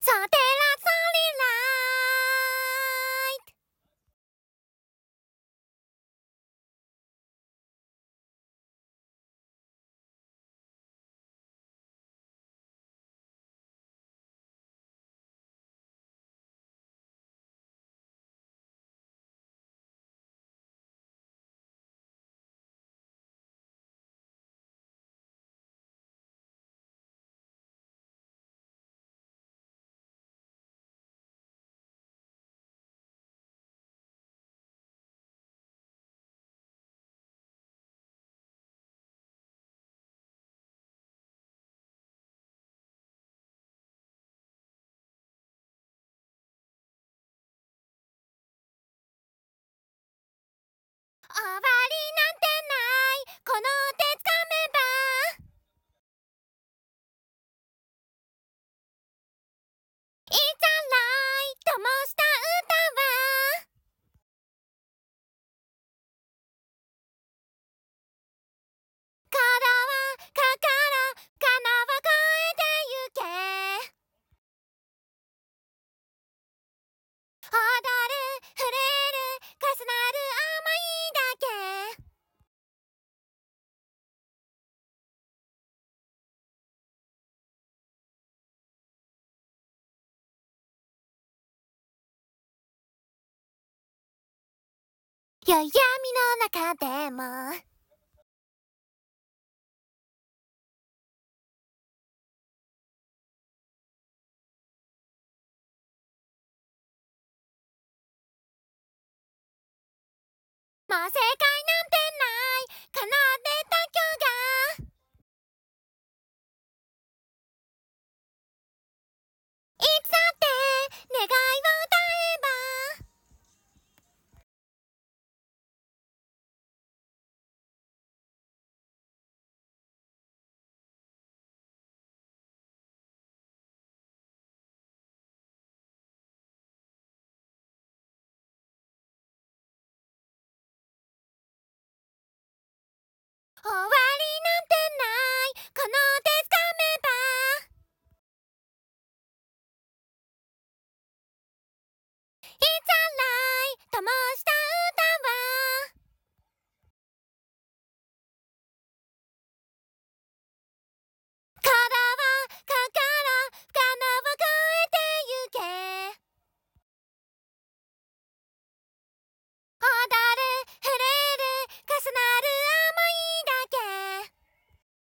ソテラソリライト。終わりなんてないこの手つかめばいざライトもした歌はからかからかなは越えてゆけ踊る触れる重なる想いだけ夜闇の中でももう世界